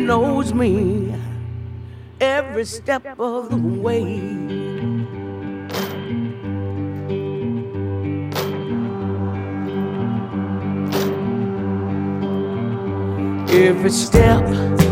knows me every step of the way. Every step